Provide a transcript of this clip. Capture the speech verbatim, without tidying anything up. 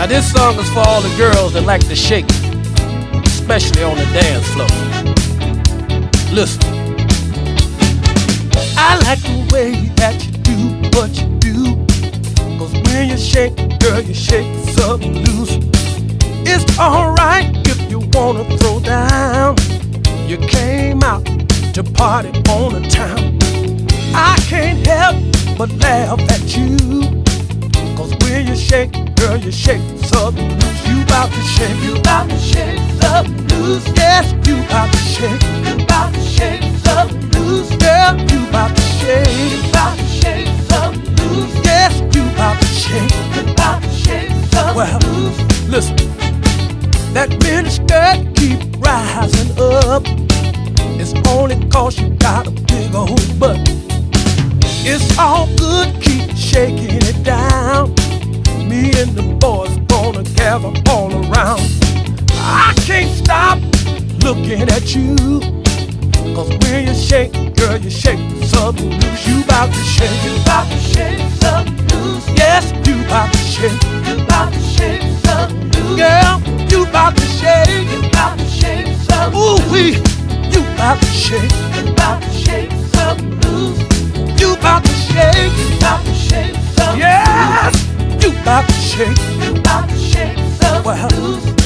Now this song is for all the girls that like to shake, especially on the dance floor. Listen. I like the way that you do what you do, 'cause when you shake, girl, you shake something loose. It's alright if you wanna throw down. You came out to party on the town. I can't help but laugh at you, 'cause when you shake, girl, you shake something loose. You bout to shake, you bout to shake something loose. Yes, you bout to shake, you bout to shake something loose. Girl, you bout to shake, you bout to shake something loose. Yes, you bout to shake, you bout to shake something well, loose. Listen, that mini skirt keep rising up. It's only 'cause you got a big old butt. It's all good, keep shaking it down. Me and the boys gonna gather all around. I can't stop looking at you, 'cause when you shake, girl, you shake something loose. You bout to shake, you bout to shake something loose. Yes, you bout to shake, you bout to shake something loose. Girl, you bout to shake, you bout to shake something loose. Ooh wee, you bout to shake, you bout to shake something loose. You bout to shake, you bout to shake something loose. Yes, you bout to shake, you bout to shake something loose.